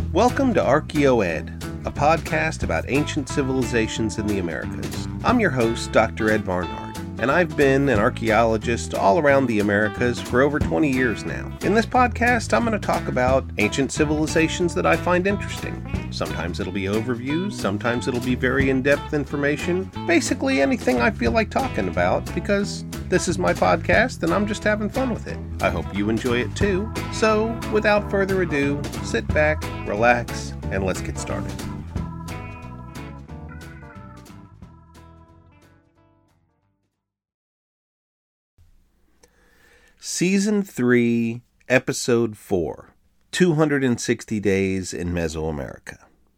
Welcome to ArchaeoEd, a podcast about ancient civilizations in the Americas. I'm your host, Dr. Ed Barnhart, and I've been an archaeologist all around the Americas for over 20 years now. In this podcast, I'm going to talk about ancient civilizations that I find interesting. Sometimes it'll be overviews, sometimes it'll be very in-depth information, basically anything I feel like talking about, because this is my podcast and I'm just having fun with it. I hope you enjoy it too. So, without further ado, sit back, relax, and let's get started. Season 3, Episode 4, 260 Days in Mesoamerica.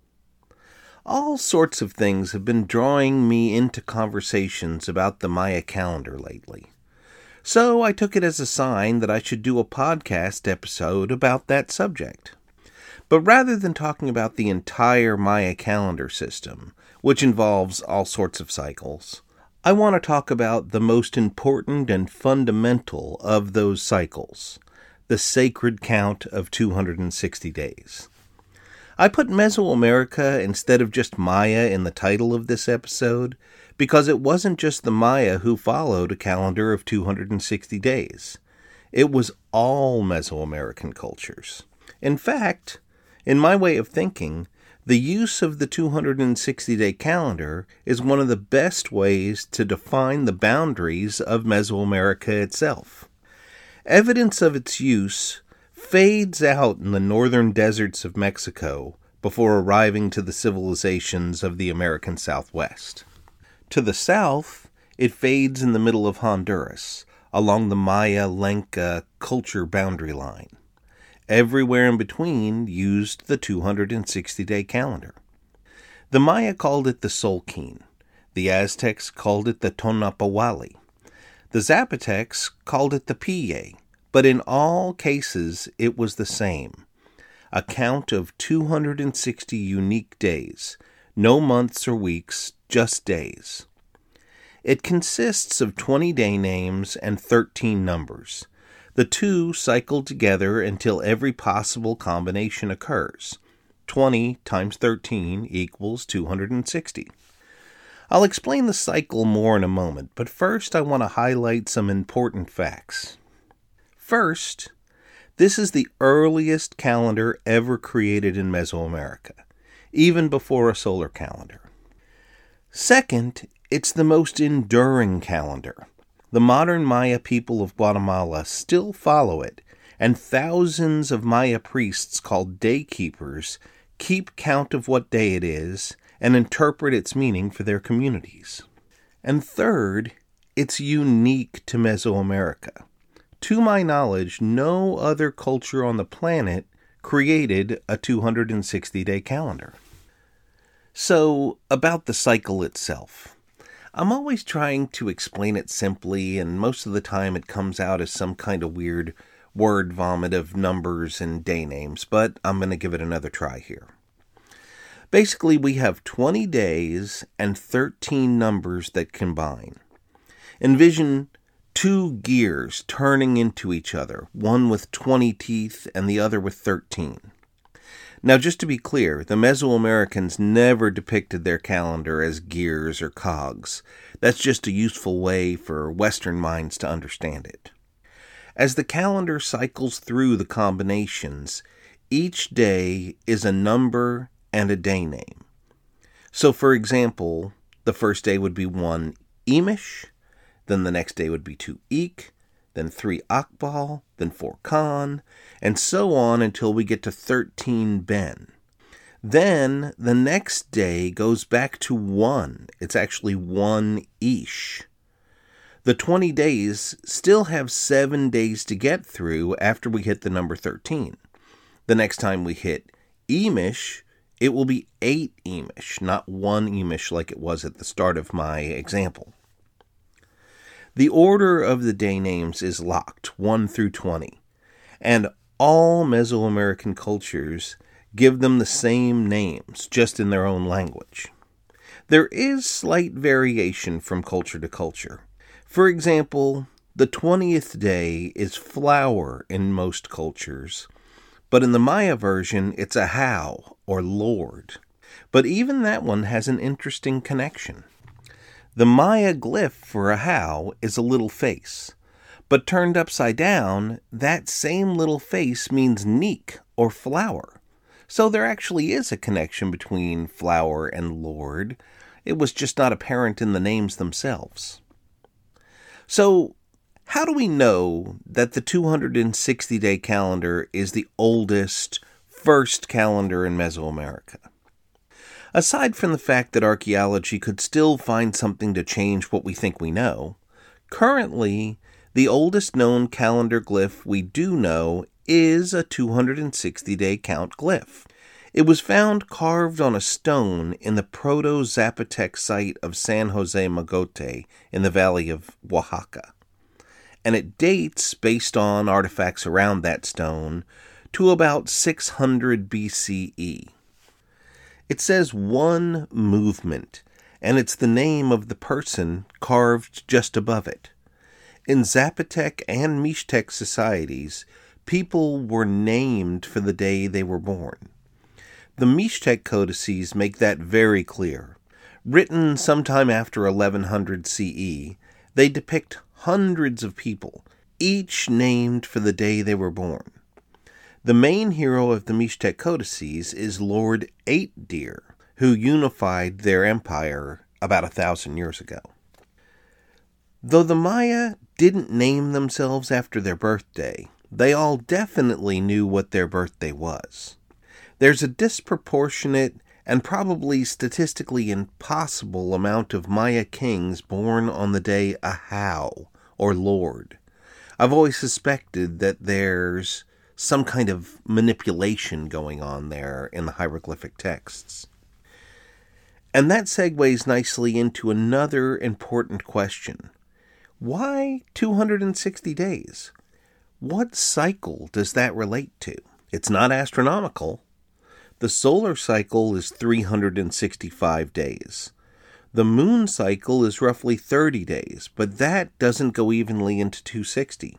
All sorts of things have been drawing me into conversations about the Maya calendar lately. So I took it as a sign that I should do a podcast episode about that subject. But rather than talking about the entire Maya calendar system, which involves all sorts of cycles, I want to talk about the most important and fundamental of those cycles, the sacred count of 260 days. I put Mesoamerica instead of just Maya in the title of this episode because it wasn't just the Maya who followed a calendar of 260 days. It was all Mesoamerican cultures. In fact, in my way of thinking, the use of the 260-day calendar is one of the best ways to define the boundaries of Mesoamerica itself. Evidence of its use fades out in the northern deserts of Mexico before arriving to the civilizations of the American Southwest. To the south, it fades in the middle of Honduras, along the Maya-Lenca culture boundary line. Everywhere in between used the 260-day calendar. The Maya called it the Solquin. The Aztecs called it the Tonapawali. The Zapotecs called it the Pille. But in all cases, it was the same. A count of 260 unique days. No months or weeks, just days. It consists of 20 day names and 13 numbers. The two cycle together until every possible combination occurs. 20 times 13 equals 260. I'll explain the cycle more in a moment, but first I want to highlight some important facts. First, this is the earliest calendar ever created in Mesoamerica, even before a solar calendar. Second, it's the most enduring calendar. The modern Maya people of Guatemala still follow it, and thousands of Maya priests called day keepers keep count of what day it is and interpret its meaning for their communities. And third, it's unique to Mesoamerica. To my knowledge, no other culture on the planet created a 260-day calendar. So, about the cycle itself. I'm always trying to explain it simply, and most of the time it comes out as some kind of weird word vomit of numbers and day names, but I'm going to give it another try here. Basically, we have 20 days and 13 numbers that combine. Envision two gears turning into each other, one with 20 teeth and the other with 13. Now, just to be clear, the Mesoamericans never depicted their calendar as gears or cogs. That's just a useful way for Western minds to understand it. As the calendar cycles through the combinations, each day is a number and a day name. So, for example, the first day would be 1 Emish, then the next day would be 2 Eek, then 3 Akbal, then 4 Khan, and so on until we get to 13 Ben. Then the next day goes back to 1. It's actually 1 Ish. The 20 days still have 7 days to get through after we hit the number 13. The next time we hit Emish, it will be 8 Emish, not 1 Emish like it was at the start of my example. The order of the day names is locked, 1 through 20, and all Mesoamerican cultures give them the same names, just in their own language. There is slight variation from culture to culture. For example, the 20th day is flower in most cultures, But in the Maya version, it's Ahau, or Lord. But even that one has an interesting connection. The Maya glyph for Ahau is a little face. But turned upside down, that same little face means Neek, or flower. So there actually is a connection between flower and Lord. It was just not apparent in the names themselves. So, how do we know that the 260-day calendar is the oldest, first calendar in Mesoamerica? Aside from the fact that archaeology could still find something to change what we think we know, currently, the oldest known calendar glyph we do know is a 260-day count glyph. It was found carved on a stone in the Proto-Zapotec site of San Jose Mogote in the valley of Oaxaca. And it dates, based on artifacts around that stone, to about 600 BCE. It says one movement, and it's the name of the person carved just above it. In Zapotec and Mixtec societies, people were named for the day they were born. The Mixtec codices make that very clear. Written sometime after 1100 CE, they depict hundreds of people, each named for the day they were born. The main hero of the Mixtec codices is Lord Eight Deer, who unified their empire about 1,000 years ago. Though the Maya didn't name themselves after their birthday, they all definitely knew what their birthday was. There's a disproportionate and probably statistically impossible amount of Maya kings born on the day Ahau, or Lord. I've always suspected that there's some kind of manipulation going on there in the hieroglyphic texts. And that segues nicely into another important question. Why 260 days? What cycle does that relate to? It's not astronomical. The solar cycle is 365 days. The moon cycle is roughly 30 days, but that doesn't go evenly into 260.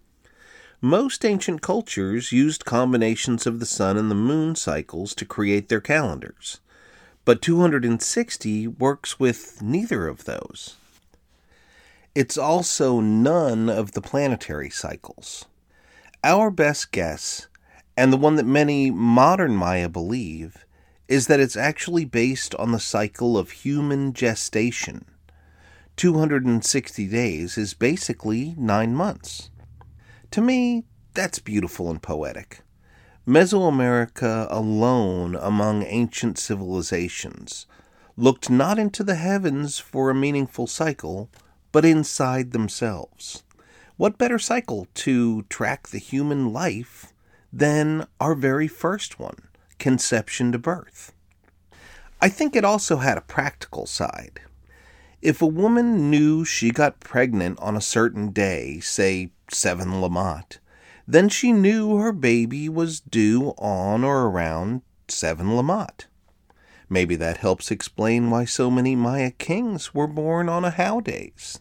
Most ancient cultures used combinations of the sun and the moon cycles to create their calendars, but 260 works with neither of those. It's also none of the planetary cycles. Our best guess, and the one that many modern Maya believe, is that it's actually based on the cycle of human gestation. 260 days is basically 9 months. To me, that's beautiful and poetic. Mesoamerica alone among ancient civilizations looked not into the heavens for a meaningful cycle, but inside themselves. What better cycle to track the human life than our very first one, conception to birth? I think it also had a practical side. If a woman knew she got pregnant on a certain day, say 7 Lammat, then she knew her baby was due on or around 7 Lammat. Maybe that helps explain why so many Maya kings were born on Ahau days.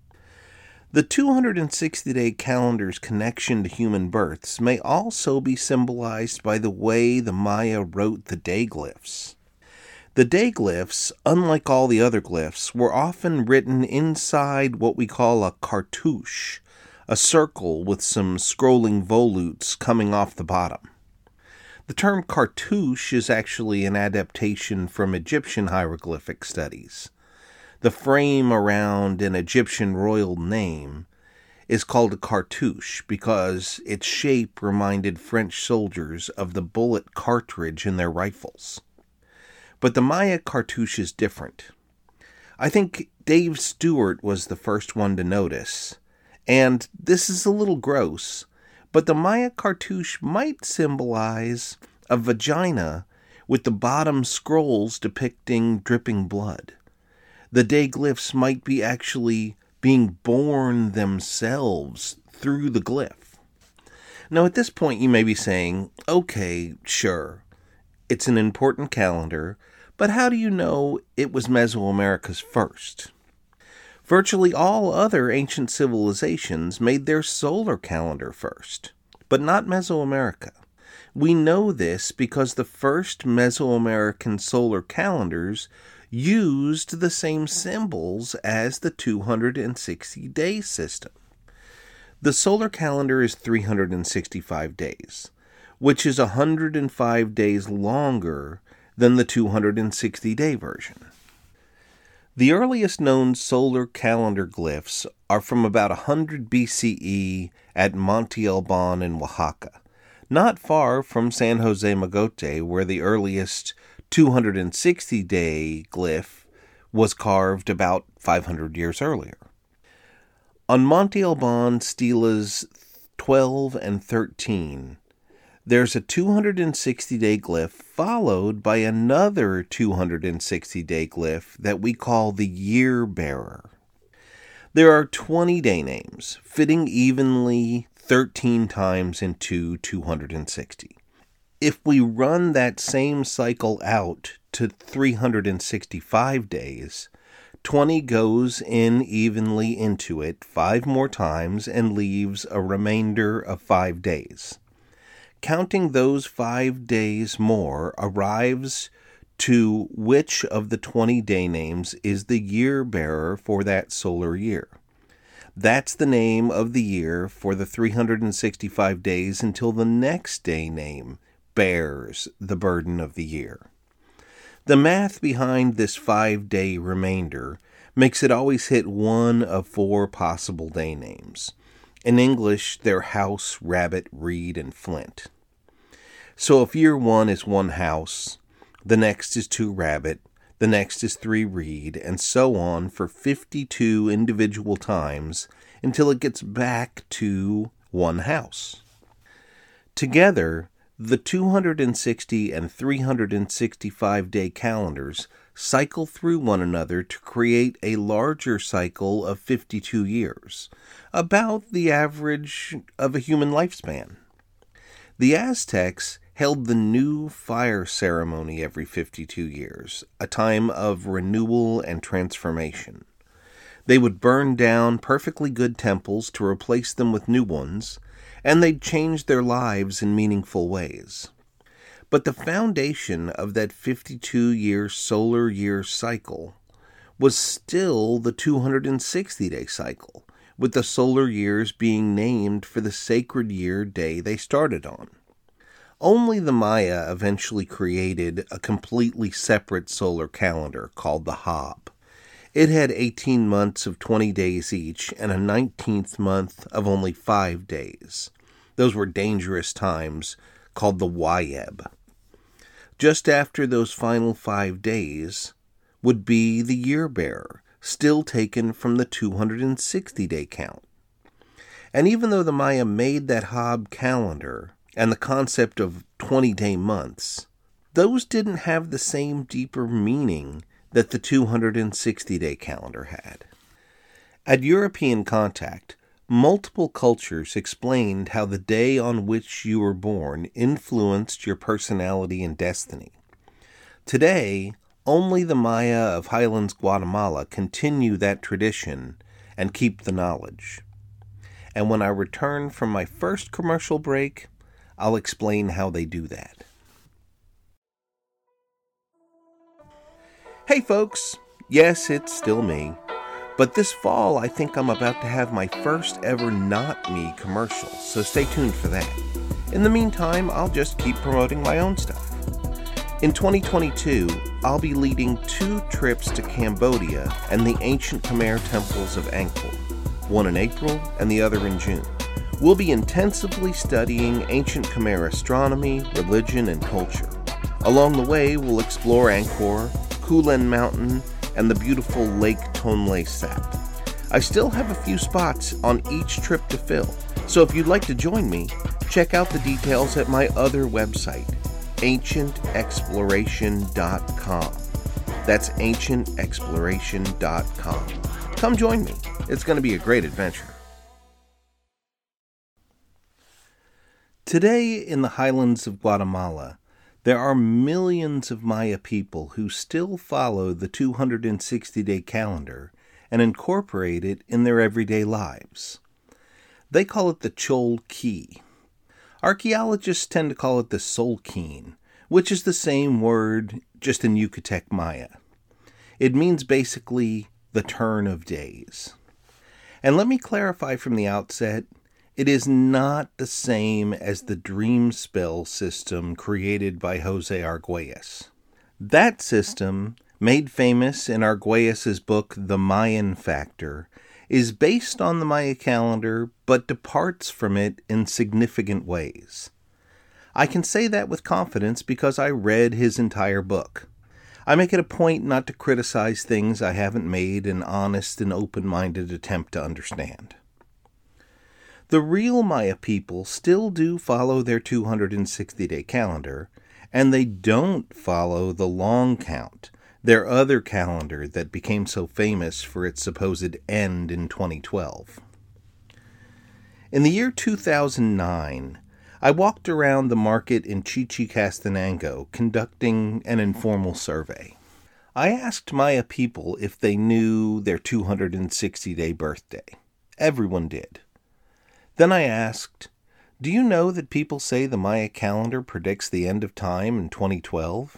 The 260-day calendar's connection to human births may also be symbolized by the way the Maya wrote the day glyphs. The day glyphs, unlike all the other glyphs, were often written inside what we call a cartouche, a circle with some scrolling volutes coming off the bottom. The term cartouche is actually an adaptation from Egyptian hieroglyphic studies. The frame around an Egyptian royal name is called a cartouche because its shape reminded French soldiers of the bullet cartridge in their rifles. But the Maya cartouche is different. I think Dave Stewart was the first one to notice, and this is a little gross, but the Maya cartouche might symbolize a vagina with the bottom scrolls depicting dripping blood. The day glyphs might be actually being born themselves through the glyph. Now at this point you may be saying, okay, sure, it's an important calendar, but how do you know it was Mesoamerica's first? Virtually all other ancient civilizations made their solar calendar first, but not Mesoamerica. We know this because the first Mesoamerican solar calendars used the same symbols as the 260-day system. The solar calendar is 365 days, which is 105 days longer than the 260-day version. The earliest known solar calendar glyphs are from about 100 BCE at Monte Alban in Oaxaca, not far from San Jose Mogote, where the earliest 260-day glyph was carved about 500 years earlier. On Monte Alban stelas 12 and 13, there's a 260-day glyph followed by another 260-day glyph that we call the Year Bearer. There are 20 day names, fitting evenly 13 times into 260. If we run that same cycle out to 365 days, 20 goes in evenly into it 5 more times and leaves a remainder of 5 days. Counting those 5 days more arrives to which of the 20 day names is the year bearer for that solar year. That's the name of the year for the 365 days until the next day name bears the burden of the year. The math behind this 5-day remainder makes it always hit one of 4 possible day names. In English, they're house, rabbit, reed, and flint. So if year 1 is 1 house, the next is 2 rabbit, the next is 3 reed, and so on for 52 individual times until it gets back to 1 house. Together, the 260 and 365-day calendars cycle through one another to create a larger cycle of 52 years, about the average of a human lifespan. The Aztecs held the new fire ceremony every 52 years, a time of renewal and transformation. They would burn down perfectly good temples to replace them with new ones, and they'd change their lives in meaningful ways. But the foundation of that 52-year solar year cycle was still the 260-day cycle, with the solar years being named for the sacred year day they started on. Only the Maya eventually created a completely separate solar calendar called the Hab. It had 18 months of 20 days each and a 19th month of only 5 days. Those were dangerous times called the Wayeb. Just after those final 5 days would be the year bearer, still taken from the 260-day count. And even though the Maya made that Hab calendar and the concept of 20-day months, those didn't have the same deeper meaning that the 260-day calendar had. At European contact, multiple cultures explained how the day on which you were born influenced your personality and destiny. Today, only the Maya of Highlands, Guatemala continue that tradition and keep the knowledge. And when I return from my first commercial break, I'll explain how they do that. Hey folks, yes, it's still me, but this fall I think I'm about to have my first ever Not Me commercial, so stay tuned for that. In the meantime, I'll just keep promoting my own stuff. In 2022, I'll be leading 2 trips to Cambodia and the ancient Khmer temples of Angkor, one in April and the other in June. We'll be intensively studying ancient Khmer astronomy, religion, and culture. Along the way, we'll explore Angkor, Kulen Mountain, and the beautiful Lake Tonle Sap. I still have a few spots on each trip to fill, so if you'd like to join me, check out the details at my other website, ancientexploration.com. That's ancientexploration.com. Come join me. It's going to be a great adventure. Today in the highlands of Guatemala, there are millions of Maya people who still follow the 260-day calendar and incorporate it in their everyday lives. They call it the Chol Ki. Archaeologists tend to call it the Solkin, which is the same word just in Yucatec Maya. It means basically the turn of days. And let me clarify from the outset, it is not the same as the dream spell system created by Jose Arguelles. That system, made famous in Arguelles' book The Mayan Factor, is based on the Maya calendar but departs from it in significant ways. I can say that with confidence because I read his entire book. I make it a point not to criticize things I haven't made an honest and open-minded attempt to understand. The real Maya people still do follow their 260-day calendar, and they don't follow the long count, their other calendar that became so famous for its supposed end in 2012. In the year 2009, I walked around the market in Chichicastenango conducting an informal survey. I asked Maya people if they knew their 260-day birthday. Everyone did. Then I asked, do you know that people say the Maya calendar predicts the end of time in 2012?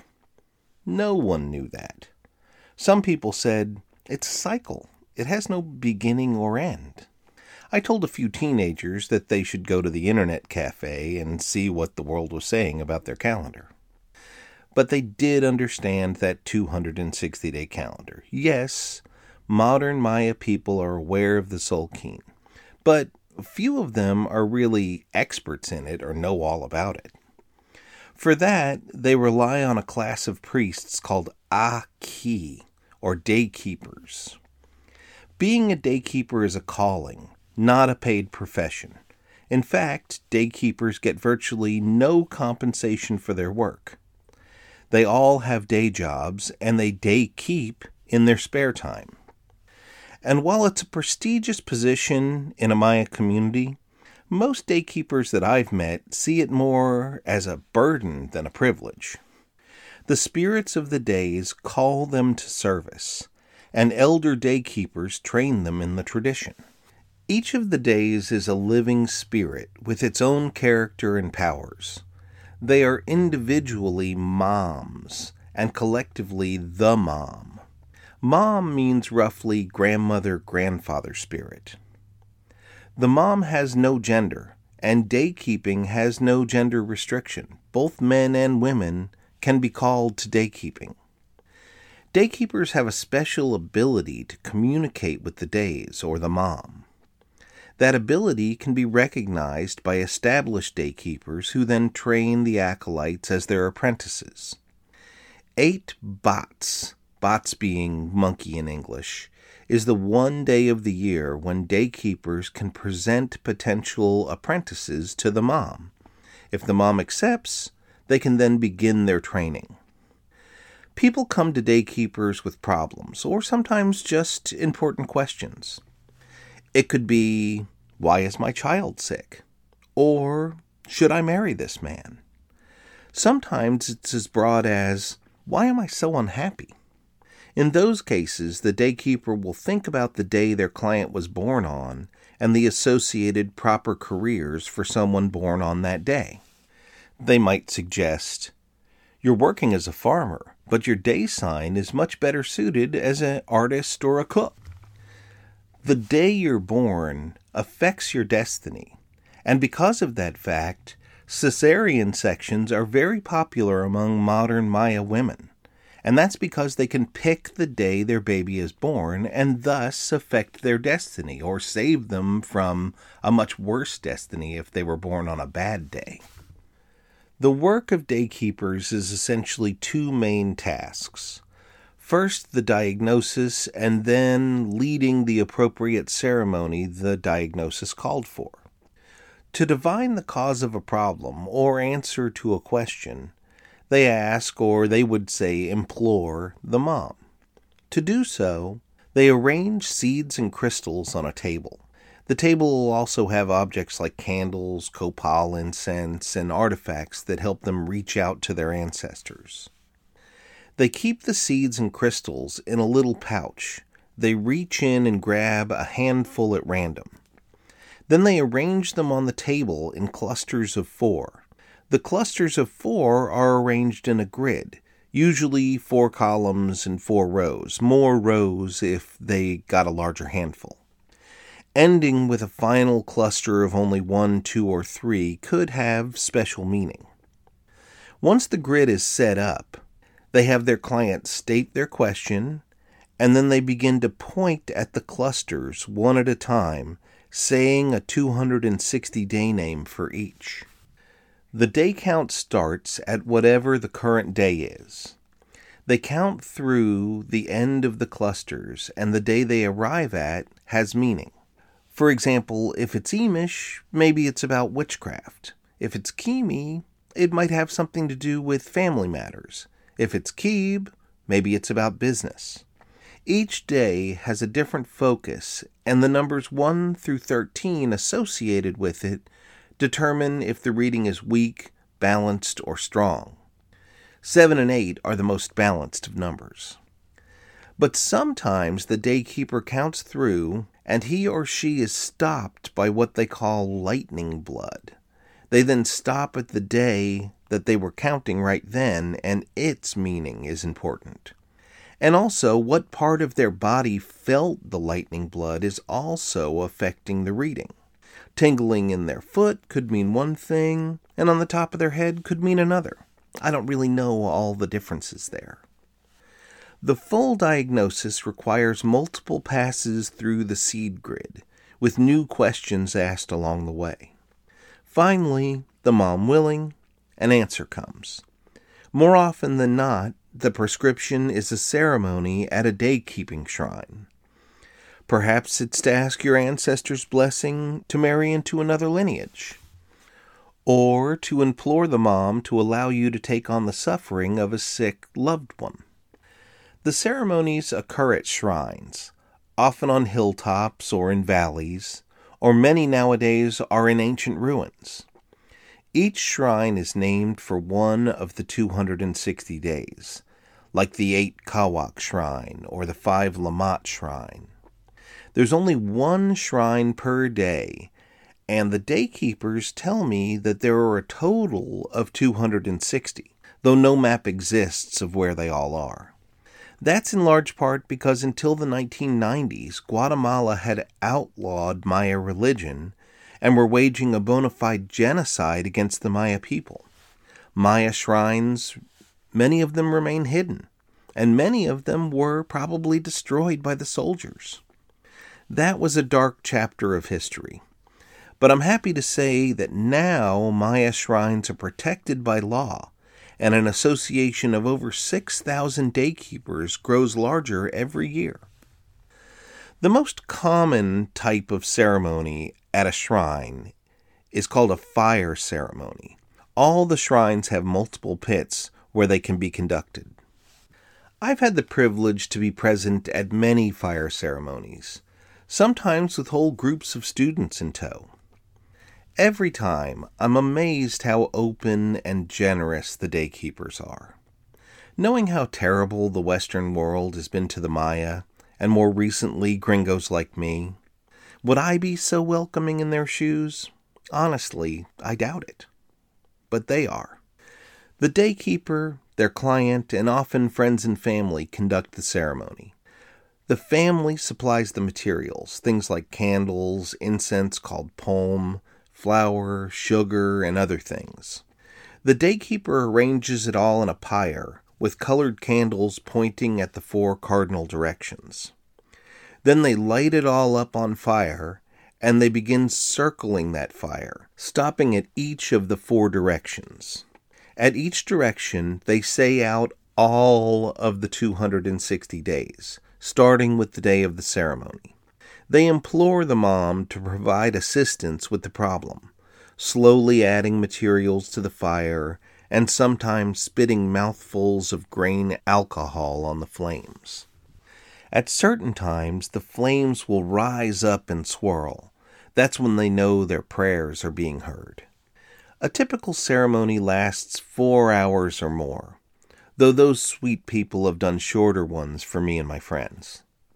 No one knew that. Some people said, it's a cycle. It has no beginning or end. I told a few teenagers that they should go to the internet cafe and see what the world was saying about their calendar. But they did understand that 260-day calendar. Yes, modern Maya people are aware of the Solkin, but few of them are really experts in it or know all about it. For that, they rely on a class of priests called Aki, or daykeepers. Being a daykeeper is a calling, not a paid profession. In fact, daykeepers get virtually no compensation for their work. They all have day jobs, and they daykeep in their spare time. And while it's a prestigious position in a Maya community, most daykeepers that I've met see it more as a burden than a privilege. The spirits of the days call them to service, and elder daykeepers train them in the tradition. Each of the days is a living spirit with its own character and powers. They are individually moms, and collectively the mom. Mom means roughly grandmother-grandfather spirit. The mom has no gender, and daykeeping has no gender restriction. Both men and women can be called to daykeeping. Daykeepers have a special ability to communicate with the days, or the mom. That ability can be recognized by established daykeepers who then train the acolytes as their apprentices. 8 bots being monkey in English, is the one day of the year when daykeepers can present potential apprentices to the mom. If the mom accepts, they can then begin their training. People come to daykeepers with problems, or sometimes just important questions. It could be, why is my child sick? Or, should I marry this man? Sometimes it's as broad as, why am I so unhappy? In those cases, the daykeeper will think about the day their client was born on and the associated proper careers for someone born on that day. They might suggest, you're working as a farmer, but your day sign is much better suited as an artist or a cook. The day you're born affects your destiny, and because of that fact, cesarean sections are very popular among modern Maya women. And that's because they can pick the day their baby is born and thus affect their destiny or save them from a much worse destiny if they were born on a bad day. The work of daykeepers is essentially 2 main tasks. First, the diagnosis, and then leading the appropriate ceremony the diagnosis called for. To divine the cause of a problem or answer to a question, they ask, or they would say implore, the mom. To do so, they arrange seeds and crystals on a table. The table will also have objects like candles, copal incense, and artifacts that help them reach out to their ancestors. They keep the seeds and crystals in a little pouch. They reach in and grab a handful at random. Then they arrange them on the table in clusters of 4. The clusters of 4 are arranged in a grid, usually 4 columns and 4 rows, more rows if they got a larger handful. Ending with a final cluster of only 1, 2, or 3 could have special meaning. Once the grid is set up, they have their client state their question, and then they begin to point at the clusters one at a time, saying a 260-day name for each. The day count starts at whatever the current day is. They count through the end of the clusters, and the day they arrive at has meaning. For example, if it's Emish, maybe it's about witchcraft. If it's Kimi, it might have something to do with family matters. If it's Keeb, maybe it's about business. Each day has a different focus, and the numbers 1 through 13 associated with it determine if the reading is weak, balanced, or strong. 7 and 8 are the most balanced of numbers. But sometimes the daykeeper counts through, and he or she is stopped by what they call lightning blood. They then stop at the day that they were counting right then, and its meaning is important. And also, what part of their body felt the lightning blood is also affecting the reading. Tingling in their foot could mean one thing, and on the top of their head could mean another. I don't really know all the differences there. The full diagnosis requires multiple passes through the seed grid, with new questions asked along the way. Finally, the mom willing, an answer comes. More often than not, the prescription is a ceremony at a day-keeping shrine. Perhaps it's to ask your ancestors' blessing to marry into another lineage, or to implore the mom to allow you to take on the suffering of a sick loved one. The ceremonies occur at shrines, often on hilltops or in valleys, or many nowadays are in ancient ruins. Each shrine is named for one of the 260 days, like the 8 Kawak Shrine or the 5 Lamat Shrine. There's only one shrine per day, and the daykeepers tell me that there are a total of 260, though no map exists of where they all are. That's in large part because until the 1990s, Guatemala had outlawed Maya religion and were waging a bona fide genocide against the Maya people. Maya shrines, many of them remain hidden, and many of them were probably destroyed by the soldiers. That was a dark chapter of history. But I'm happy to say that now Maya shrines are protected by law, and an association of over 6,000 daykeepers grows larger every year. The most common type of ceremony at a shrine is called a fire ceremony. All the shrines have multiple pits where they can be conducted. I've had the privilege to be present at many fire ceremonies, sometimes with whole groups of students in tow. Every time, I'm amazed how open and generous the daykeepers are. Knowing how terrible the Western world has been to the Maya, and more recently gringos like me, would I be so welcoming in their shoes? Honestly, I doubt it. But they are. The daykeeper, their client, and often friends and family conduct the ceremony. The family supplies the materials, things like candles, incense called pom, flour, sugar, and other things. The daykeeper arranges it all in a pyre, with colored candles pointing at the 4 cardinal directions. Then they light it all up on fire, and they begin circling that fire, stopping at each of the 4 directions. At each direction, they say out all of the 260 days, starting with the day of the ceremony. They implore the mom to provide assistance with the problem, slowly adding materials to the fire and sometimes spitting mouthfuls of grain alcohol on the flames. At certain times, the flames will rise up and swirl. That's when they know their prayers are being heard. A typical ceremony lasts 4 hours or more, though those sweet people have done shorter ones for me and my friends.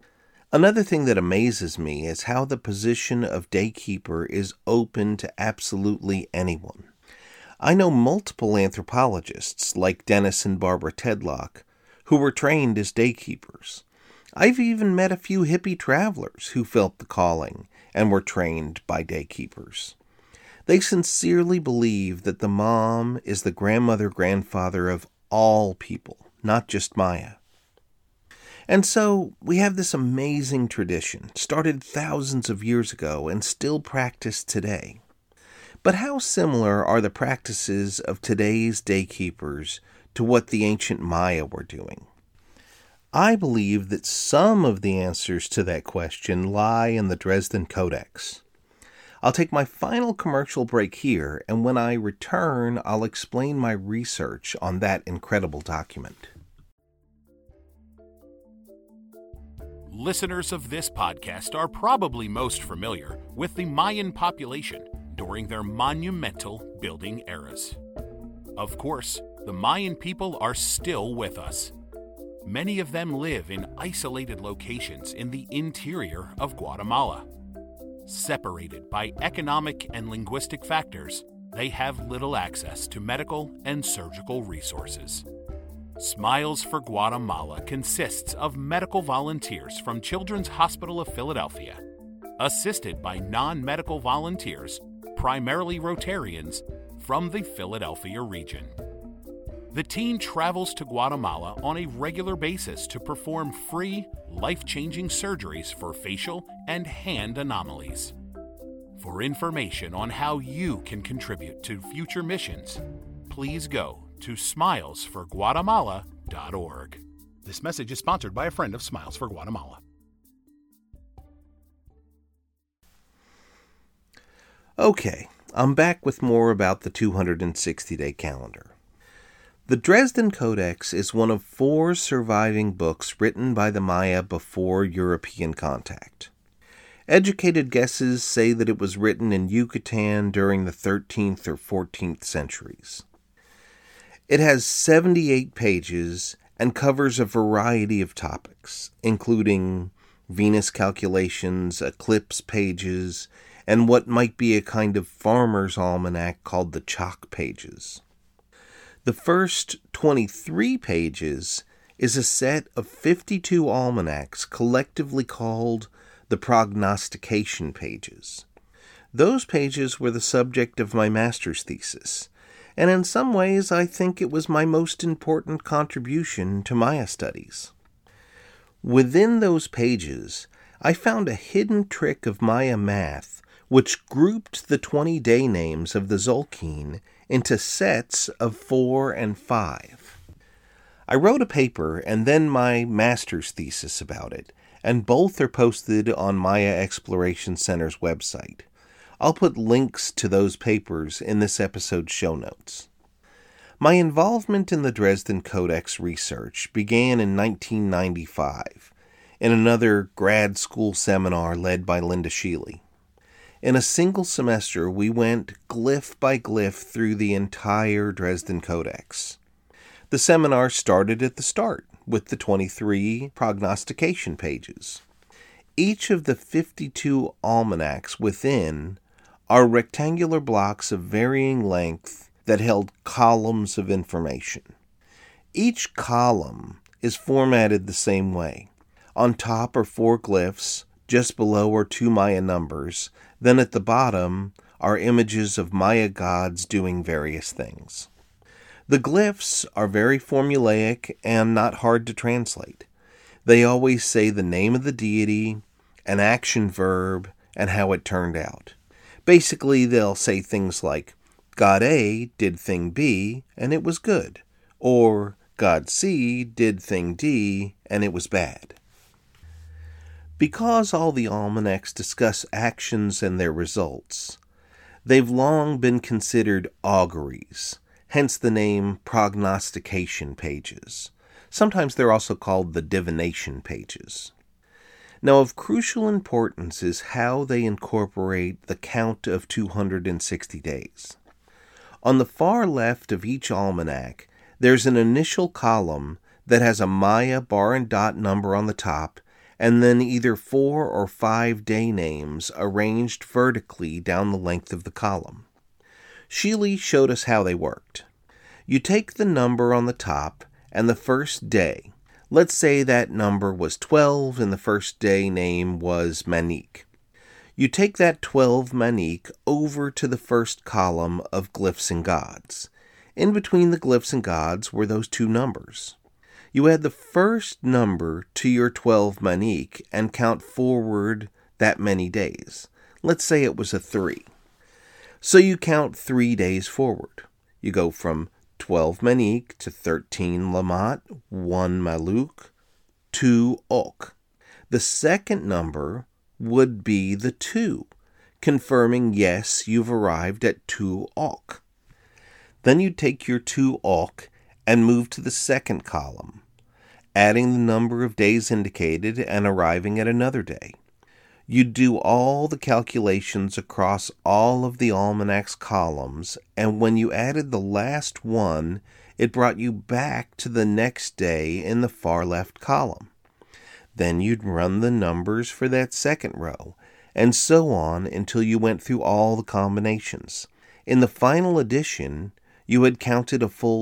Another thing that amazes me is how the position of daykeeper is open to absolutely anyone. I know multiple anthropologists, like Dennis and Barbara Tedlock, who were trained as daykeepers. I've even met a few hippie travelers who felt the calling and were trained by daykeepers. They sincerely believe that the mom is the grandmother-grandfather of all people, not just Maya. And so we have this amazing tradition, started thousands of years ago and still practiced today. But how similar are the practices of today's daykeepers to what the ancient Maya were doing? I believe that some of the answers to that question lie in the Dresden Codex. I'll take my final commercial break here, and when I return, I'll explain my research on that incredible document. Listeners of this podcast are probably most familiar with the Mayan population during their monumental building eras. Of course, the Mayan people are still with us. Many of them live in isolated locations in the interior of Guatemala. Separated by economic and linguistic factors, they have little access to medical and surgical resources. Smiles for Guatemala consists of medical volunteers from Children's Hospital of Philadelphia, assisted by non-medical volunteers, primarily Rotarians, from the Philadelphia region. The team travels to Guatemala on a regular basis to perform free, life-changing surgeries for facial and hand anomalies. For information on how you can contribute to future missions, please go to smilesforguatemala.org. This message is sponsored by a friend of Smiles for Guatemala. Okay, I'm back with more about the 260-day calendar. The Dresden Codex is one of 4 surviving books written by the Maya before European contact. Educated guesses say that it was written in Yucatan during the 13th or 14th centuries. It has 78 pages and covers a variety of topics, including Venus calculations, eclipse pages, and what might be a kind of farmer's almanac called the chalk pages. The first 23 pages is a set of 52 almanacs collectively called the prognostication pages. Those pages were the subject of my master's thesis, and in some ways I think it was my most important contribution to Maya studies. Within those pages, I found a hidden trick of Maya math which grouped the 20-day names of the Tzolk'in into sets of 4 and 5. I wrote a paper and then my master's thesis about it, and both are posted on Maya Exploration Center's website. I'll put links to those papers in this episode's show notes. My involvement in the Dresden Codex research began in 1995 in another grad school seminar led by Linda Sheely. In a single semester, we went glyph by glyph through the entire Dresden Codex. The seminar started at the start with the 23 prognostication pages. Each of the 52 almanacs within are rectangular blocks of varying length that held columns of information. Each column is formatted the same way. On top are 4 glyphs, just below are 2 Maya numbers, then at the bottom are images of Maya gods doing various things. The glyphs are very formulaic and not hard to translate. They always say the name of the deity, an action verb, and how it turned out. Basically, they'll say things like, God A did thing B, and it was good, or God C did thing D, and it was bad. Because all the almanacs discuss actions and their results, they've long been considered auguries, hence the name prognostication pages. Sometimes they're also called the divination pages. Now, of crucial importance is how they incorporate the count of 260 days. On the far left of each almanac, there's an initial column that has a Maya bar and dot number on the top and then either 4 or 5 day names arranged vertically down the length of the column. Sheely showed us how they worked. You take the number on the top and the first day. Let's say that number was 12 and the first day name was Manique. You take that 12 Manique over to the first column of glyphs and gods. In between the glyphs and gods were those 2 numbers. You add the first number to your 12 Manique and count forward that many days. Let's say it was a 3. So you count 3 days forward. You go from 12 Manique to 13 Lammat, 1 Maluk, 2 Ok. The second number would be the 2, confirming yes, you've arrived at 2 Ok. Then you take your 2 Ok and move to the second column, adding the number of days indicated and arriving at another day. You do all the calculations across all of the almanac's columns, and when you added the last one, it brought you back to the next day in the far left column. Then you'd run the numbers for that second row, and so on until you went through all the combinations. In the final addition, you had counted a full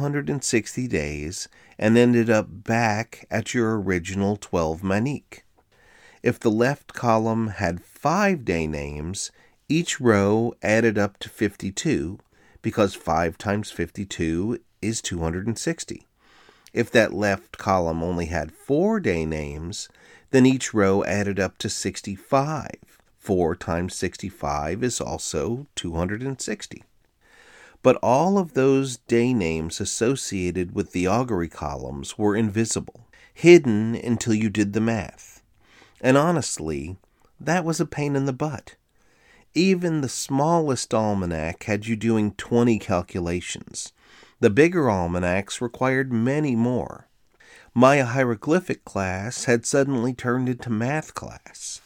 260 days and ended up back at your original 12 Manique. If the left column had 5 day names, each row added up to 52, because 5 times 52 is 260. If that left column only had 4 day names, then each row added up to 65. 4 times 65 is also 260. But all of those day names associated with the augury columns were invisible, hidden until you did the math. And honestly, that was a pain in the butt. Even the smallest almanac had you doing 20 calculations. The bigger almanacs required many more. My hieroglyphic class had suddenly turned into math class.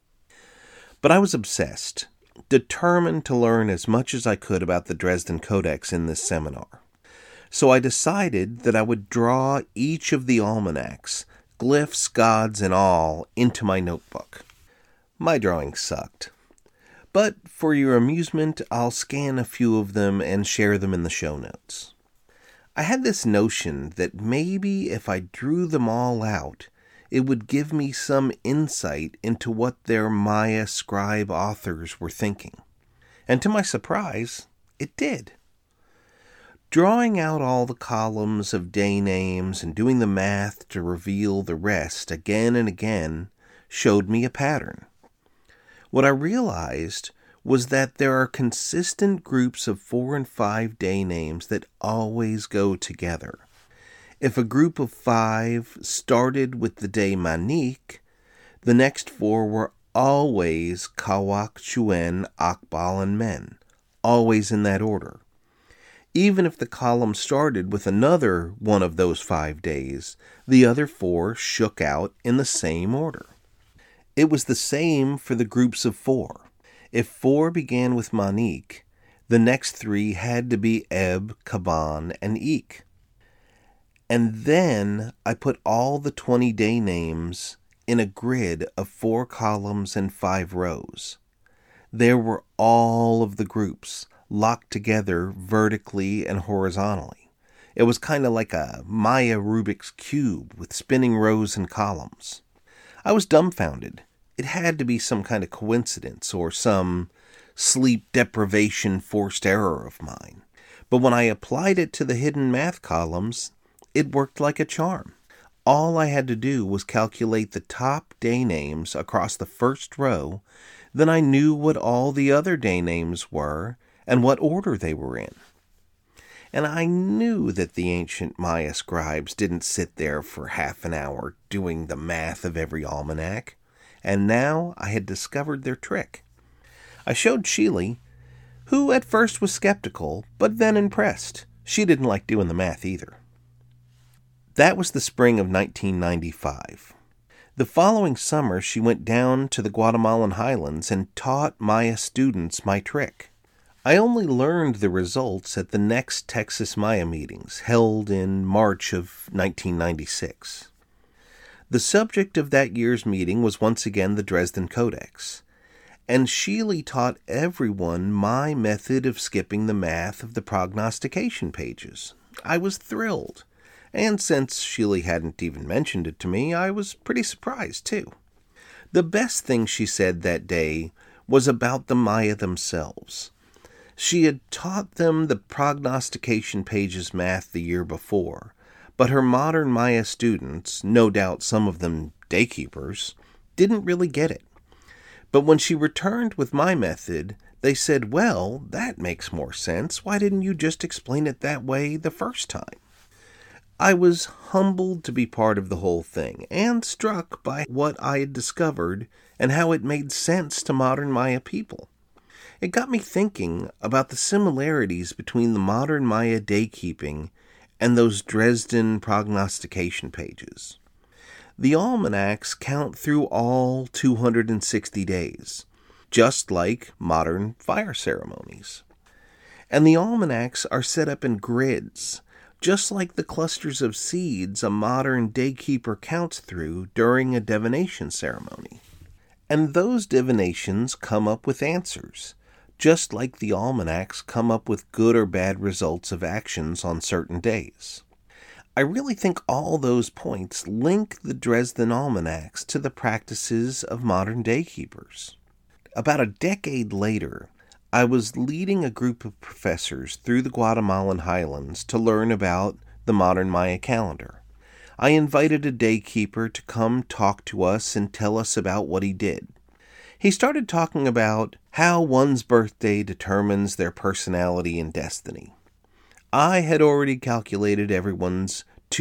But I was obsessed, determined to learn as much as I could about the Dresden Codex in this seminar. So I decided that I would draw each of the almanacs, glyphs, gods, and all, into my notebook. My drawing sucked. But for your amusement, I'll scan a few of them and share them in the show notes. I had this notion that maybe if I drew them all out, it would give me some insight into what their Maya scribe authors were thinking. And to my surprise, it did. Drawing out all the columns of day names and doing the math to reveal the rest again and again showed me a pattern. What I realized was that there are consistent groups of 4 and 5 day names that always go together. If a group of 5 started with the day Manique, the next 4 were always Kawak, Chuen, Akbal, and Men, always in that order. Even if the column started with another one of those 5 days, the other 4 shook out in the same order. It was the same for the groups of 4. If 4 began with Manique, the next 3 had to be Eb, Kaban, and Ik. And then I put all the 20 day names in a grid of 4 columns and 5 rows. There were all of the groups, locked together vertically and horizontally. It was kind of like a Maya Rubik's Cube with spinning rows and columns. I was dumbfounded. It had to be some kind of coincidence or some sleep deprivation forced error of mine. But when I applied it to the hidden math columns, it worked like a charm. All I had to do was calculate the top day names across the first row, then I knew what all the other day names were and what order they were in. And I knew that the ancient Maya scribes didn't sit there for half an hour doing the math of every almanac, and now I had discovered their trick. I showed Sheely, who at first was skeptical, but then impressed. She didn't like doing the math either. That was the spring of 1995. The following summer, she went down to the Guatemalan highlands and taught Maya students my trick. I only learned the results at the next Texas Maya meetings, held in March of 1996. The subject of that year's meeting was once again the Dresden Codex, and Sheely taught everyone my method of skipping the math of the prognostication pages. I was thrilled, and since Sheely hadn't even mentioned it to me, I was pretty surprised too. The best thing she said that day was about the Maya themselves. She had taught them the prognostication pages math the year before, but her modern Maya students, no doubt some of them daykeepers, didn't really get it. But when she returned with my method, they said, "Well, that makes more sense. Why didn't you just explain it that way the first time?" I was humbled to be part of the whole thing, and struck by what I had discovered and how it made sense to modern Maya people. It got me thinking about the similarities between the modern Maya daykeeping and those Dresden prognostication pages. The almanacs count through all 260 days, just like modern fire ceremonies. And the almanacs are set up in grids, just like the clusters of seeds a modern daykeeper counts through during a divination ceremony. And those divinations come up with answers, just like the almanacs come up with good or bad results of actions on certain days. I really think all those points link the Dresden almanacs to the practices of modern daykeepers. About a decade later, I was leading a group of professors through the Guatemalan highlands to learn about the modern Maya calendar. I invited a daykeeper to come talk to us and tell us about what he did. He started talking about how one's birthday determines their personality and destiny. I had already calculated everyone's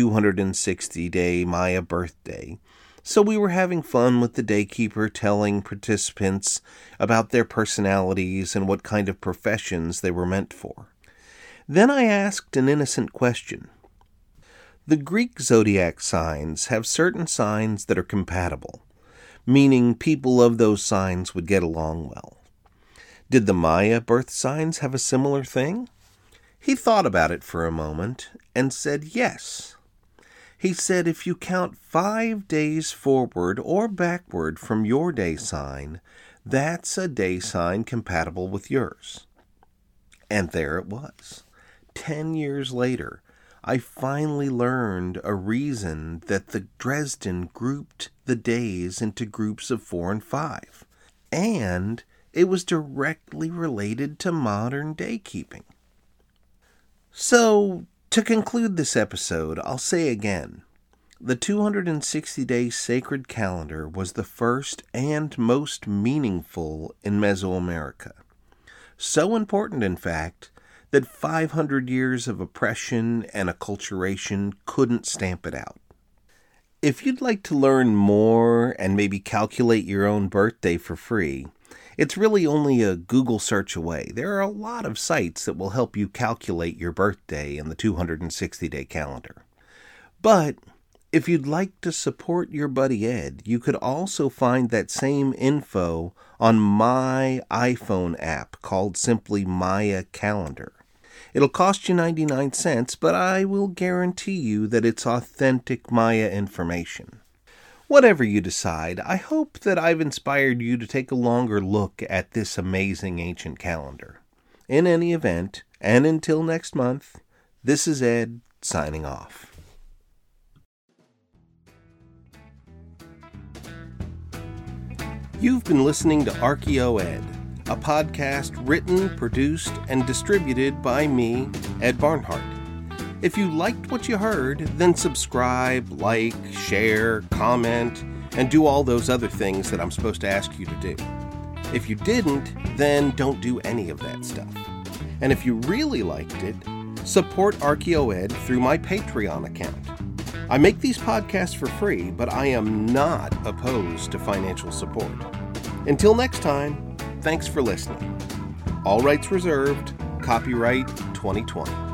260-day Maya birthday, so we were having fun with the daykeeper telling participants about their personalities and what kind of professions they were meant for. Then I asked an innocent question. The Greek zodiac signs have certain signs that are compatible, meaning people of those signs would get along well. Did the Maya birth signs have a similar thing? He thought about it for a moment and said yes. He said if you count 5 days forward or backward from your day sign, that's a day sign compatible with yours. And there it was. 10 years later, I finally learned a reason that the Dresden grouped the days into groups of 4 and 5. And it was directly related to modern daykeeping. So, to conclude this episode, I'll say again, the 260-day sacred calendar was the first and most meaningful in Mesoamerica. So important, in fact, that 500 years of oppression and acculturation couldn't stamp it out. If you'd like to learn more and maybe calculate your own birthday for free, it's really only a Google search away. There are a lot of sites that will help you calculate your birthday in the 260-day calendar. But if you'd like to support your buddy Ed, you could also find that same info on my iPhone app called simply Maya Calendar. It'll cost you 99 cents, but I will guarantee you that it's authentic Maya information. Whatever you decide, I hope that I've inspired you to take a longer look at this amazing ancient calendar. In any event, and until next month, this is Ed signing off. You've been listening to Archeo Ed, a podcast written, produced, and distributed by me, Ed Barnhart. If you liked what you heard, then subscribe, like, share, comment, and do all those other things that I'm supposed to ask you to do. If you didn't, then don't do any of that stuff. And if you really liked it, support Archeo Ed through my Patreon account. I make these podcasts for free, but I am not opposed to financial support. Until next time, thanks for listening. All rights reserved. Copyright 2020.